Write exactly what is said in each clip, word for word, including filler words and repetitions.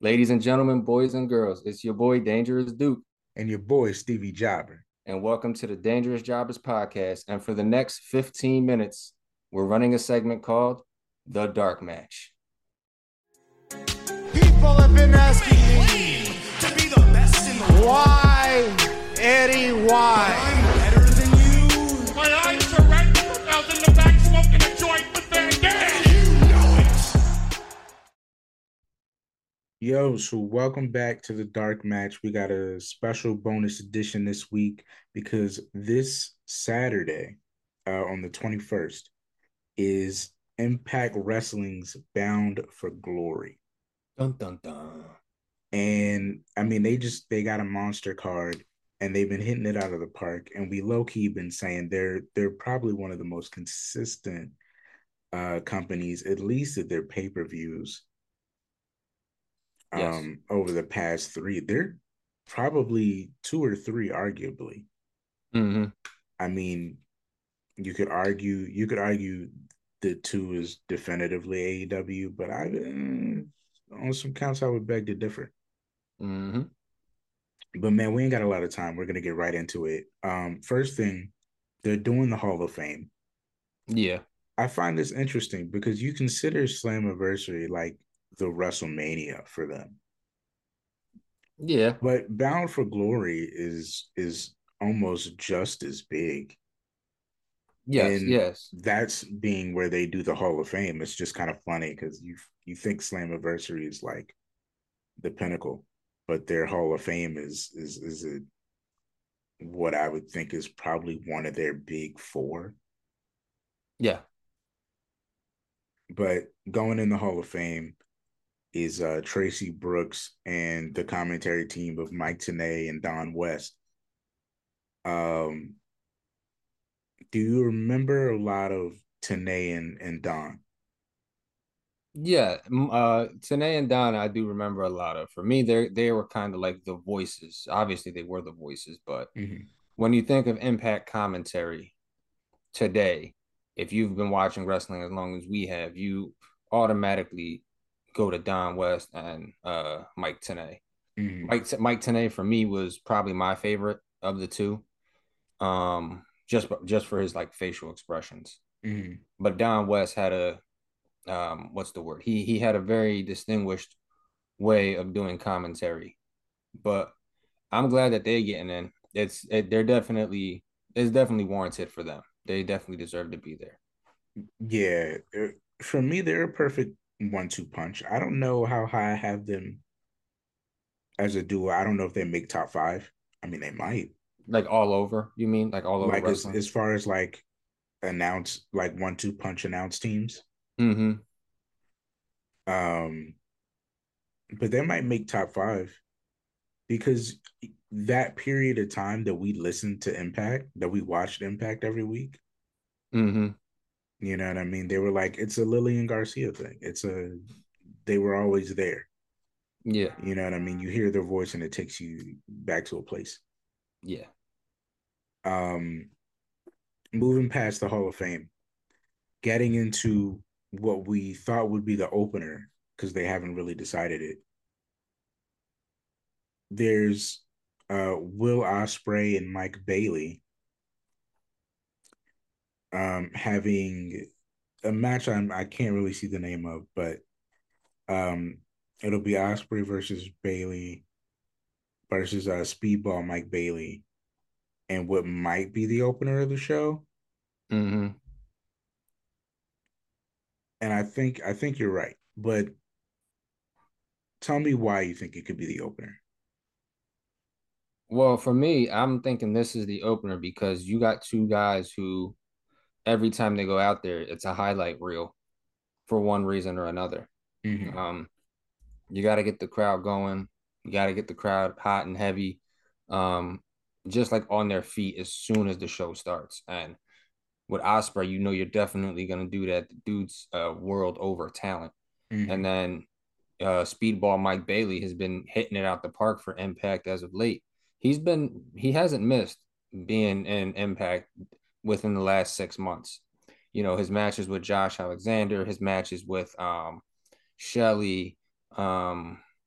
Ladies and gentlemen, boys and girls, it's your boy Dangerous Duke, And your boy Stevie Jobber. and welcome to the Dangerous Jobbers podcast. And for the next fifteen minutes, we're running a segment called The Dark Match. People have been asking me to be the best in the world. Why, Eddie, why? I'm better than you. Why I'm surrender out in the back smoking a joint with Van Dam. You know it. Yo, so welcome back to the Dark Match. We got a special bonus edition this week because this Saturday, uh, on the twenty-first, is Impact Wrestling's Bound for Glory. Dun dun dun. And I mean, they just they got a monster card and they've been hitting it out of the park. And we low-key been saying they're they're probably one of the most consistent uh companies, at least at their pay-per-views. Yes. Um, over the past three. They're probably two or three, arguably. Mm-hmm. I mean, you could argue you could argue the two is definitively A E W, but I uh, on some counts I would beg to differ. Mm-hmm. But man, we ain't got a lot of time. We're gonna get right into it. Um, first thing, they're doing the Hall of Fame. Yeah. I find this interesting because you consider Slammiversary like the WrestleMania for them. Yeah. But Bound for Glory is is almost just as big. Yes. And Yes. that's being where they do the Hall of Fame. It's just kind of funny because you you think Slammiversary is like the pinnacle, but their Hall of Fame is is is a what I would think is probably one of their big four. Yeah. But going in the Hall of Fame is uh, Tracy Brooks and the commentary team of Mike Tenay and Don West. Um, do you remember a lot of Tenay and, and Don? Yeah. M- Uh, Tanae and Donna, I do remember a lot of. For me, they they were kind of like the voices. Obviously, they were the voices, but Mm-hmm. when you think of Impact commentary today, if you've been watching wrestling as long as we have, you automatically go to Don West and uh, Mike Tenay. Mm-hmm. Mike Mike Tenay for me was probably my favorite of the two, um, just just for his like facial expressions. Mm-hmm. But Don West had a um, what's the word? He he had a very distinguished way of doing commentary. But I'm glad that they're getting in. It's it, they're definitely it's definitely warranted for them. They definitely deserve to be there. Yeah, uh, for me, they're a perfect one-two punch. I don't know how high I have them as a duo. I don't know if they make top five. I mean, they might. Like all over, you mean? Like all over Like as wrestling? as far as like announce like one-two punch announce teams. Mm-hmm. Um, but they might make top five because that period of time that we listened to Impact, that we watched Impact every week, Mm-hmm. you know what I mean? They were like, it's a Lillian Garcia thing. It's a, they were always there. Yeah. You know what I mean? You hear their voice and it takes you back to a place. Yeah. Um, moving past the Hall of Fame, getting into what we thought would be the opener because they haven't really decided it. There's uh, Will Ospreay and Mike Bailey um, having a match I'm, I can't really see the name of, but um, it'll be Ospreay versus Bailey versus uh, Speedball Mike Bailey, and what might be the opener of the show. Mm-hmm. And I think I think you're right, but tell me why you think it could be the opener. Well, for me, I'm thinking this is the opener because you got two guys who every time they go out there, it's a highlight reel for one reason or another. Mm-hmm. Um, you got to get the crowd going. You got to get the crowd hot and heavy, um, just like on their feet as soon as the show starts. And with Osprey, you know you're definitely gonna do that. The dude's uh, world over talent. And Mm-hmm. then uh, Speedball Mike Bailey has been hitting it out the park for Impact as of late. He's been he hasn't missed being in Impact within the last six months. You know, his matches with Josh Alexander, his matches with um Shelly, um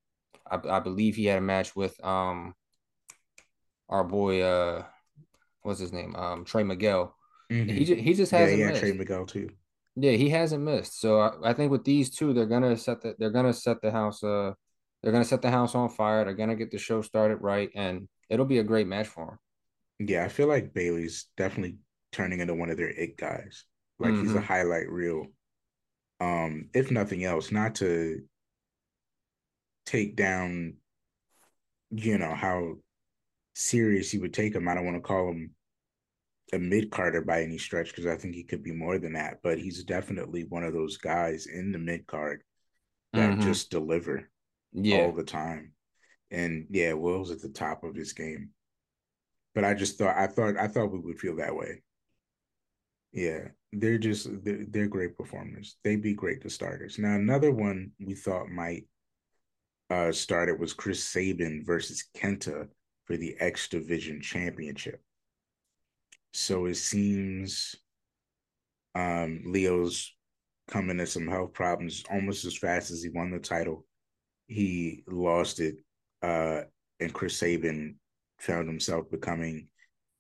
I, I believe he had a match with um our boy uh what's his name um Trey Miguel. He Mm-hmm. just he just Yeah, hasn't yeah, Trey missed. Miguel too. Yeah, he hasn't missed. So I, I think with these two, they're gonna set the they're gonna set the house uh they're gonna set the house on fire. They're gonna get the show started right, and it'll be a great match for Yeah, I feel like Bailey's definitely turning into one of their it guys. him. Like he's a Mm-hmm. highlight reel. Um, if nothing else, not to take down, you know, how serious you would take him. I don't want to call him a mid carder by any stretch because I think he could be more than that. But he's definitely one of those guys in the mid card that Mm-hmm. just deliver all Yeah. the time. And yeah, Will's at the top of his game. But I just thought I thought I thought we would feel that way. Yeah, they're just they're, they're great performers. They'd be great to starters. Now another one we thought might uh start it was Chris Sabin versus Kenta for the X Division Championship. So it seems um Leo's coming to some health problems almost as fast as he won the title. He lost it, uh, and Chris Sabin found himself becoming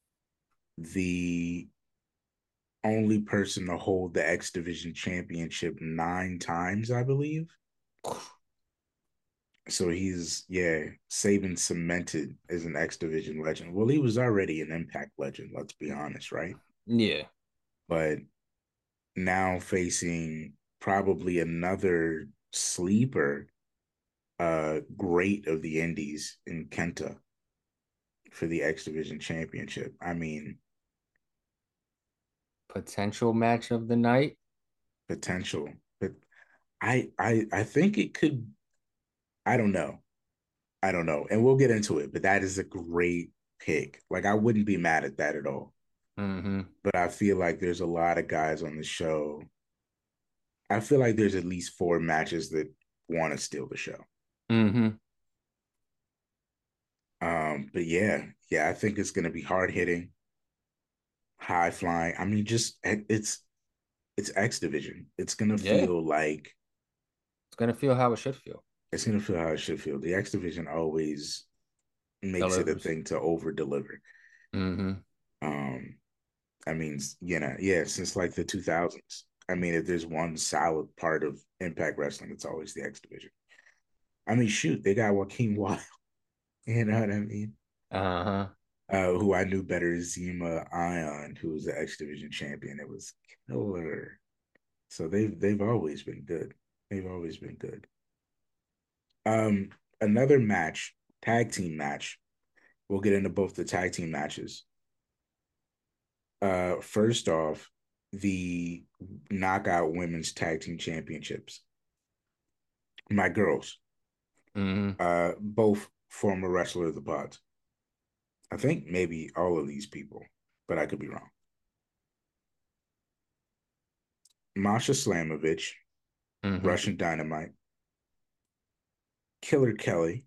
the only person to hold the X Division Championship nine times, I believe. So he's, yeah, Sabin cemented as an X Division legend. Well, he was already an Impact legend, let's be honest, right? Yeah. But now facing probably another sleeper, uh, great of the Indies in Kenta for the X Division Championship. I mean, Potential match of the night. potential, but I I I think it could. I don't know. I don't know, and we'll get into it. But that is a great pick. Like I wouldn't be mad at that at all. Mm-hmm. But I feel like there's a lot of guys on the show. I feel like there's at least four matches that want to steal the show. Mm-hmm. Um, but yeah, yeah, I think it's gonna be hard hitting, high flying. I mean, just it's it's X Division. It's gonna Yeah. feel like It's gonna feel how it should feel. it's gonna feel how it should feel. The X Division always makes it a Delivers. thing to over deliver. Mm-hmm. Um, I mean, you know, yeah, since like the two thousands. I mean, if there's one solid part of Impact Wrestling, it's always the X Division. I mean, shoot, they got Joaquin Wild. You know what I mean? Uh-huh. Uh, who I knew better as Zima Ion, who was the X Division champion. It was killer. So they've they've always been good. They've always been good. Um, another match, tag team match. We'll get into both the tag team matches. Uh, first off, the Knockout Women's Tag Team Championships. My girls, Mm-hmm. uh, both former wrestler of the pods. I think maybe all of these people, but I could be wrong. Masha Slamovich, Mm-hmm. Russian Dynamite, Killer Kelly,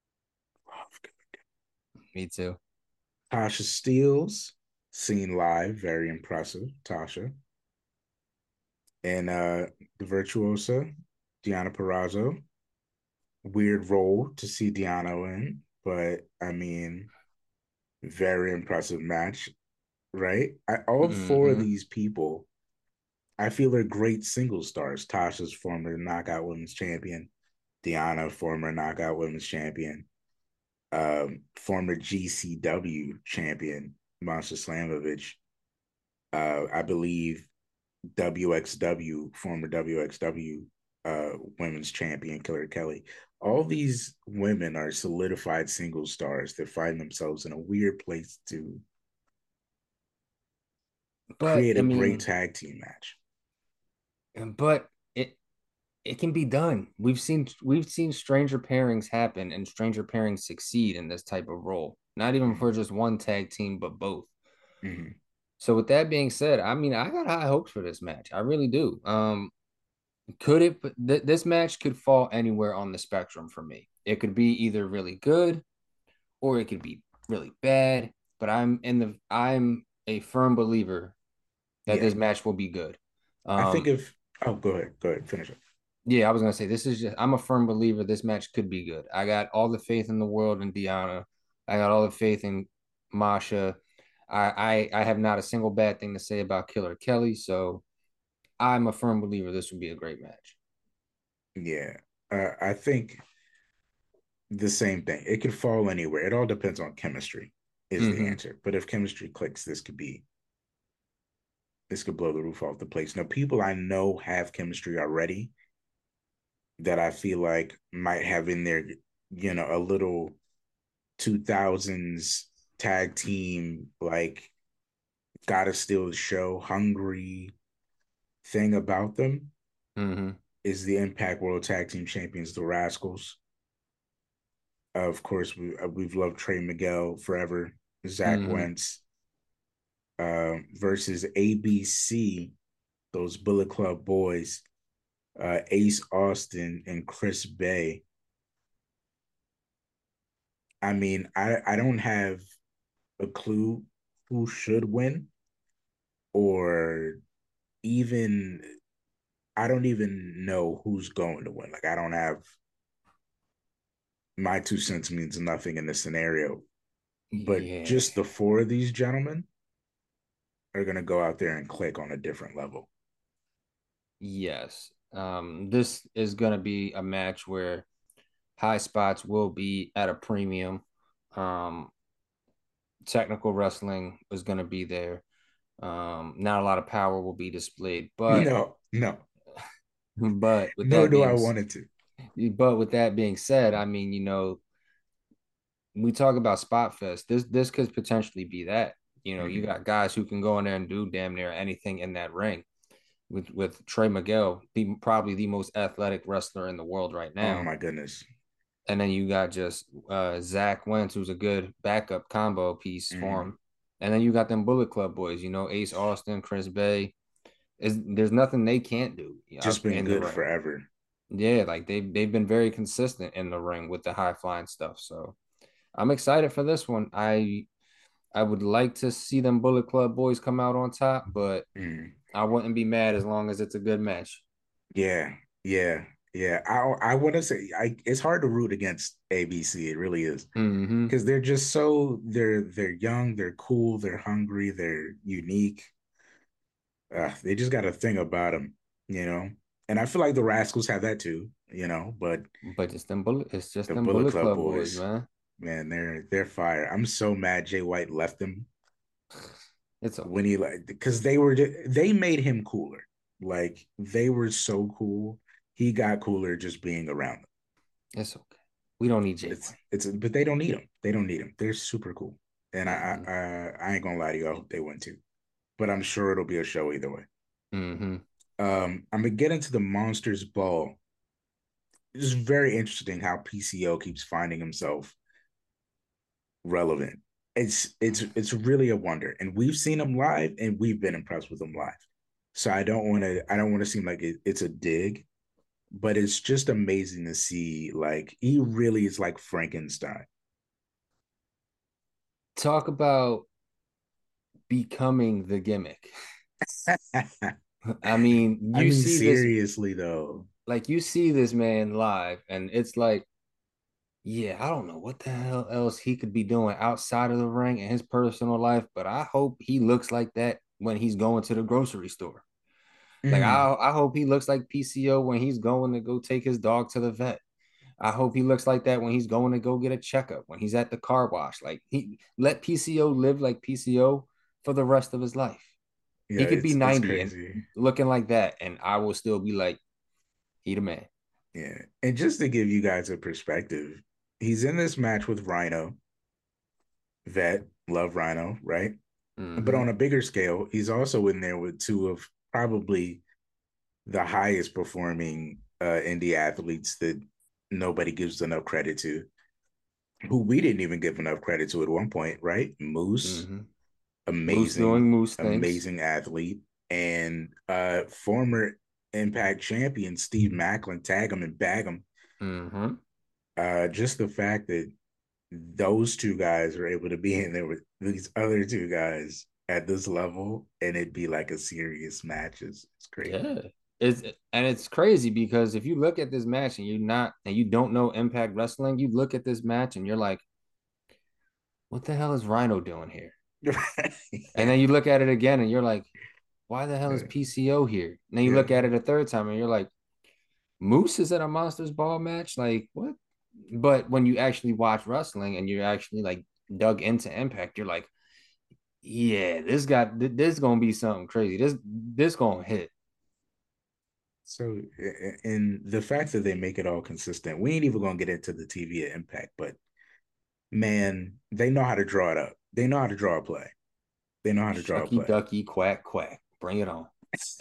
Me too. Tasha Steeles, seen live, very impressive. Tasha. And uh the virtuosa, Diana Perrazzo. Weird role to see Diana in, but I mean, very impressive match, right? I, all four of Mm-hmm. these people, I feel are great single stars. Tasha's former Knockout Women's Champion, Diana, former Knockout Women's Champion, um, former G C W champion, Masha Slamovich, uh, I believe W X W, former W X W uh, women's champion, Killer Kelly. All these women are solidified single stars that find themselves in a weird place to But create I a great mean, tag team match. but it it can be done. We've seen we've seen stranger pairings happen and stranger pairings succeed in this type of role. Not even Mm-hmm. for just one tag team, but both. Mm-hmm. So with that being said, I mean, I got high hopes for this match. I really do. Um, could it? Th- this match could fall anywhere on the spectrum for me. It could be either really good or it could be really bad. But I'm in the I'm a firm believer that Yeah. this match will be good. I think Um, if, oh, go ahead. Go ahead. Finish it. Yeah, I was gonna say this is just I'm a firm believer this match could be good. I got all the faith in the world in Deanna. I got all the faith in Masha. I I, I have not a single bad thing to say about Killer Kelly, so I'm a firm believer this would be a great match. Yeah. Uh, I think the same thing. It could fall anywhere. It all depends on chemistry, is the Mm-hmm. answer. But if chemistry clicks, this could be this could blow the roof off the place. Now, people I know have chemistry already that I feel like might have in there, you know, a little two thousands tag team, like, gotta steal the show, hungry thing about them Mm-hmm. is the Impact World Tag Team Champions, the Rascals. Uh, of course, we, uh, we've loved Trey Miguel forever. Zach Mm-hmm. Wentz uh, versus A B C, those Bullet Club boys, uh, Ace Austin and Chris Bay. I mean, I, I don't have a clue who should win, or even I don't even know who's going to win. Like, I don't have my two cents means nothing in this scenario. But Yeah. just the four of these gentlemen are going to go out there and click on a different level. Yes. Um, this is gonna be a match where high spots will be at a premium. Um, technical wrestling is gonna be there. Um, not a lot of power will be displayed, but No, no, but with nor that do I being want it to. but with that being said, I mean, you know, we talk about Spot Fest. This this could potentially be that. You know, you Mm-hmm. got guys who can go in there and do damn near anything in that ring. With with Trey Miguel, the probably the most athletic wrestler in the world right Oh now. my goodness. And then you got just uh, Zach Wentz, who's a good backup combo piece for Mm-hmm. him. And then you got them Bullet Club boys, you know, Ace Austin, Chris Bay. Is there's nothing they can't do Just up been in the good ring. forever. Yeah, like they've they've been very consistent in the ring with the high flying stuff. So I'm excited for this one. I I would like to see them Bullet Club boys come out on top, but Mm. I wouldn't be mad as long as it's a good match. Yeah, yeah, yeah. I I want to say I. It's hard to root against A B C. It really is Mm-hmm. because they're just so they're they're young, they're cool, they're hungry, they're unique. Uh, they just got a thing about them, you know. And I feel like the Rascals have that too, you know. But But it's them bullet it's just the them Bullet Bullet Club Club boys, boys, man. man, they're they're fire. I'm so mad Jay White left them It's when okay. he like because they were just, they made him cooler. Like, they were so cool. He got cooler just being around them. It's okay. We don't need Jay It's White. it's but they don't need them. They don't need them. They're super cool. And I Mm-hmm. I I ain't gonna lie to you. I hope they win too. But I'm sure it'll be a show either way. Mm-hmm. Um, I'm gonna get into the Monsters Ball. It's very interesting how P C O keeps finding himself relevant. It's it's it's really a wonder, and we've seen him live, and we've been impressed with him live. So I don't want to I don't want to seem like it, it's a dig, but it's just amazing to see. Like, he really is like Frankenstein. Talk about becoming the gimmick. I mean, I you mean, see this seriously though. like you see this man live, and it's like, yeah, I don't know what the hell else he could be doing outside of the ring in his personal life, but I hope he looks like that when he's going to the grocery store. Like Mm, I, I hope he looks like P C O when he's going to go take his dog to the vet. I hope he looks like that when he's going to go get a checkup, when he's at the car wash. Like he let P C O live like P C O for the rest of his life. yeah, He could be it's it's ninety and crazy. looking like that, and I will still be like, he the man. Yeah. And just to give you guys a perspective, he's in this match with Rhino, vet, love Rhino, right? But Mm-hmm. on a bigger scale, he's also in there with two of probably the highest performing uh, indie athletes that nobody gives enough credit to, who we didn't even give enough credit to at one point, right? Moose, Mm-hmm. Moose doing amazing, moose things. amazing athlete, and uh, former Impact champion Steve Macklin, tag him and bag him. Mm-hmm. Uh, just the fact that those two guys are able to be in there with these other two guys at this level and it'd be like a serious match is, is crazy. Yeah. It's and it's crazy because if you look at this match and you're not and you don't know Impact Wrestling, you look at this match and you're like, what the hell is Rhino doing here? And then you look at it again and you're like, why the hell is P C O here? And then you Yeah. look at it a third time and you're like, Moose is at a Monsters Ball match? Like, what? But when you actually watch wrestling and you're actually like dug into Impact, you're like, yeah, this got this gonna be something crazy. This this gonna hit. So, and the fact that they make it all consistent, we ain't even gonna get into the T V at Impact, but man, they know how to draw it up. They know how to draw a play. They know how to draw a Shucky play. ducky quack quack. Bring it on.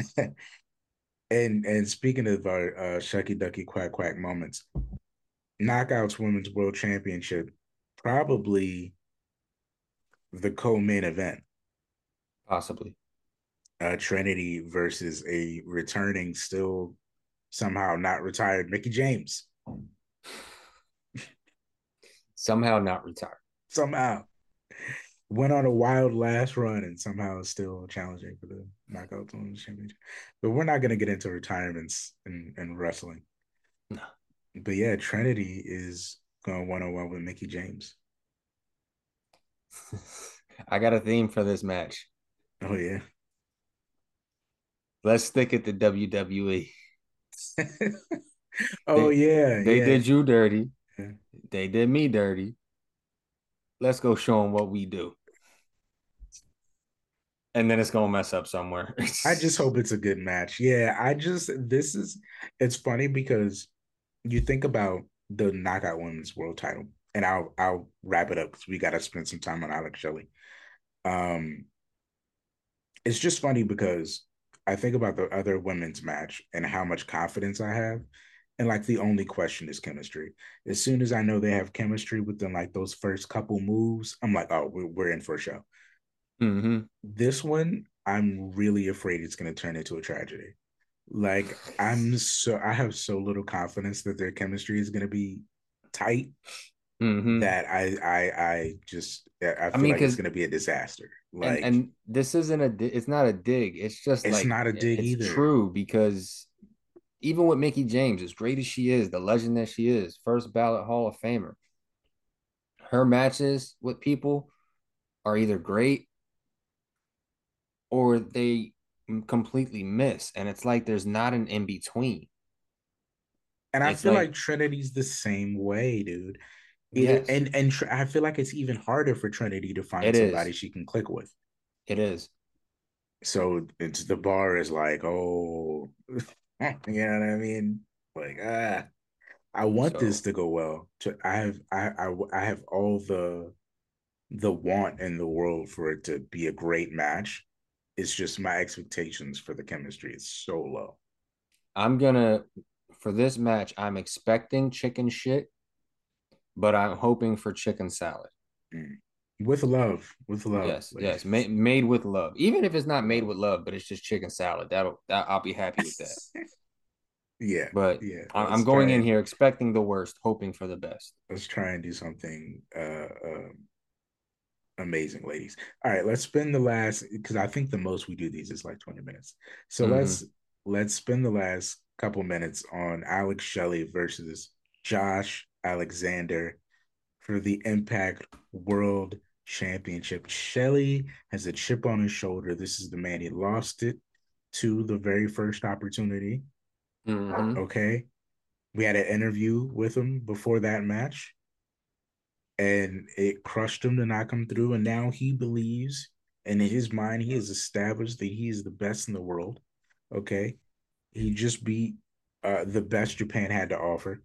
and and speaking of our uh, shucky ducky quack quack moments, Knockouts Women's World Championship, probably the co-main event. Possibly. Uh, Trinity versus a returning, still somehow not retired Mickie James. Somehow not retired. Somehow went on a wild last run and somehow is still challenging for the Knockouts Women's Championship. But we're not going to get into retirements and, and wrestling. No. But yeah, Trinity is going one-on-one with Mickie James. I got a theme for this match. Oh, yeah. Let's stick it to W W E. oh, they, yeah. They yeah. did you dirty. Yeah. They did me dirty. Let's go show them what we do. And then it's going to mess up somewhere. I just hope it's a good match. Yeah, I just, this is, it's funny because you think about the Knockout Women's World title, and I'll I'll wrap it up because we got to spend some time on Alex Shelley. Um, it's just funny because I think about the other women's match and how much confidence I have, and like the only question is chemistry. As soon as I know they have chemistry within like those first couple moves, I'm like, oh, we're, we're in for a show. Mm-hmm. This one, I'm really afraid it's going to turn into a tragedy. Like I'm so I have so little confidence that their chemistry is going to be tight mm-hmm. that I I I just I feel I mean, like it's going to be a disaster. Like, and, and this isn't a it's not a dig. It's just it's like not a dig it's either. true because even with Mickie James, as great as she is, the legend that she is, first ballot Hall of Famer, her matches with people are either great or they completely miss, and it's like there's not an in between. And I it's feel like, like Trinity's the same way, dude. It, yes. and and tr- I feel like it's even harder for Trinity to find It somebody is. she can click with. It is. So it's the bar is like, oh, you know what I mean? Like, ah, I want So- this to go well. To I have I, I I have all the the want in the world for it to be a great match. It's just my expectations for the chemistry is so low. I'm gonna for this match, I'm expecting chicken shit, but I'm hoping for chicken salad. Mm. With love, with love. Yes, like, yes, made made with love. Even if it's not made with love, but it's just chicken salad, that'll that I'll be happy with that. yeah, But yeah. I'm, I'm going in here expecting the worst, hoping for the best. Let's try and do something uh, uh, amazing, ladies. All right, let's spend the last because I think the most we do these is like twenty minutes. So mm-hmm. let's let's spend the last couple minutes on Alex Shelley versus Josh Alexander for the Impact World Championship. Shelley has a chip on his shoulder. This is the man he lost it to the very first opportunity. Mm-hmm. Okay. We had an interview with him before that match, and it crushed him to knock him through. And now he believes, and in his mind, he has established that he is the best in the world. Okay. He just beat uh, the best Japan had to offer.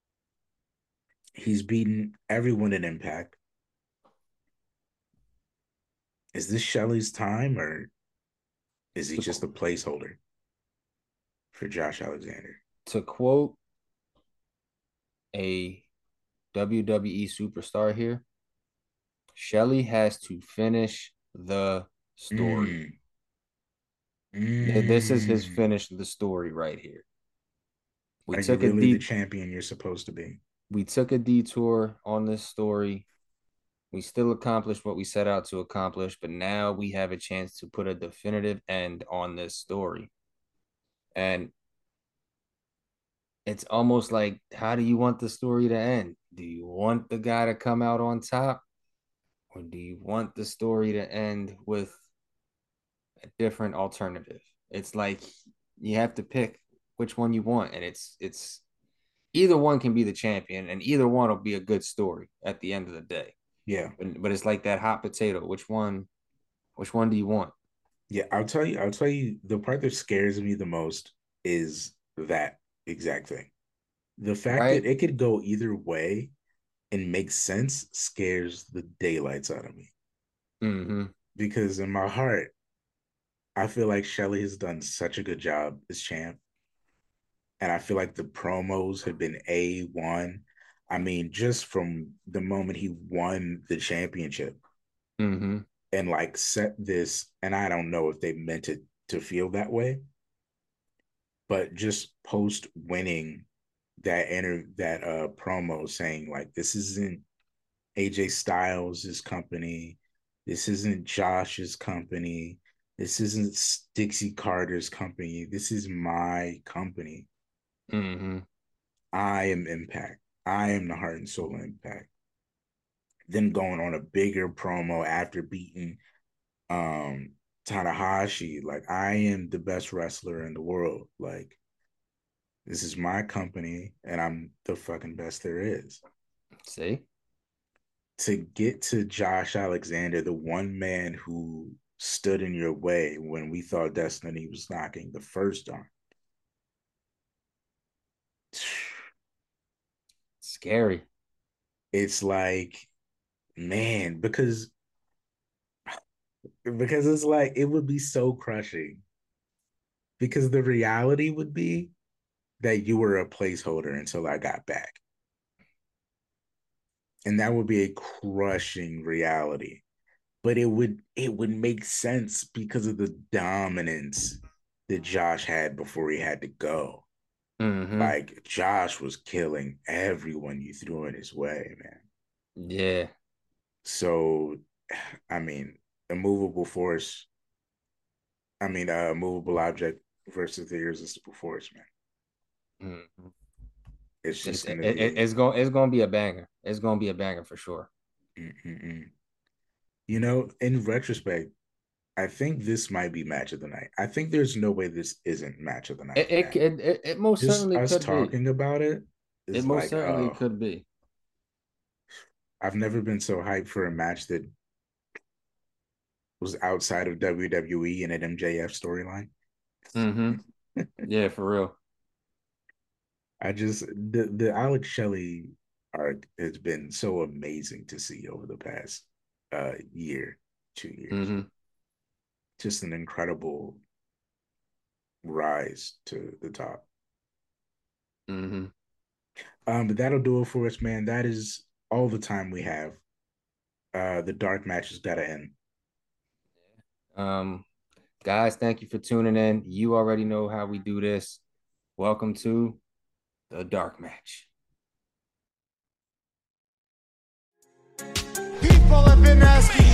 He's beaten everyone in Impact. Is this Shelley's time, or is he just a placeholder for Josh Alexander? To quote a W W E superstar here, Shelley has to finish the story. Mm. Mm. This is his finish the story right here. We Are took you really a de- the champion you're supposed to be? We took a detour on this story. We still accomplished what we set out to accomplish, but now we have a chance to put a definitive end on this story. And it's almost like, how do you want the story to end? Do you want the guy to come out on top, or do you want the story to end with a different alternative? It's like you have to pick which one you want, and it's it's either one can be the champion, and either one will be a good story at the end of the day. Yeah. But, but it's like that hot potato. Which one? Which one do you want? Yeah, I'll tell you, I'll tell you the part that scares me the most is that exact thing. The fact Right? that it could go either way and make sense scares the daylights out of me. Mm-hmm. Because in my heart, I feel like Shelly has done such a good job as champ. And I feel like the promos have been A one. I mean, just from the moment he won the championship Mm-hmm. and like set this, and I don't know if they meant it to feel that way, but just post winning that enter that uh promo saying like this isn't A J Styles' company, this isn't Josh's company, this isn't Dixie Carter's company, this is my company. Mm-hmm. I am Impact. I am the heart and soul of Impact. Then going on a bigger promo after beating um Tanahashi, like I am the best wrestler in the world. Like this is my company and I'm the fucking best there is. See? To get to Josh Alexander, the one man who stood in your way when we thought Destiny was knocking the first on. Scary. It's like, man, because because it's like it would be so crushing. Because the reality would be that you were a placeholder until I got back. And that would be a crushing reality. But it would it would make sense because of the dominance that Josh had before he had to go. Mm-hmm. Like Josh was killing everyone you threw in his way, man. Yeah. So, I mean, a movable force. I mean, a movable object versus the irresistible force, man. Mm-hmm. It's It's, just gonna it, it, be. it's going it's going to be a banger. It's going to be a banger for sure. Mm-mm-mm. You know, in retrospect, I think this might be match of the night. I think there's no way this isn't match of the night. It it, it, it, it most Just certainly us could be. talking about it It is most like, certainly oh, could be. I've never been so hyped for a match that was outside of W W E and an M J F storyline. Mm-hmm. Yeah, for real. I just the the Alex Shelley arc has been so amazing to see over the past uh year, two years. Mm-hmm. Just an incredible rise to the top. Mm-hmm. Um, but that'll do it for us, man. That is all the time we have. Uh, the dark match has got to end. Um, guys, thank you for tuning in. You already know how we do this. Welcome to the dark match. People have been asking